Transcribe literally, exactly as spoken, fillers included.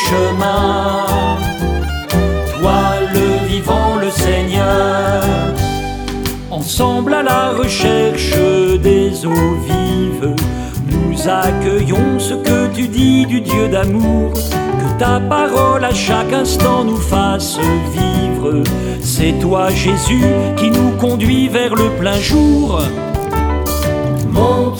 chemin. Toi le vivant, le Seigneur, ensemble à la recherche des eaux vives, nous accueillons ce que tu dis du Dieu d'amour. Que ta parole à chaque instant nous fasse vivre. C'est toi Jésus qui nous conduit vers le plein jour. Monte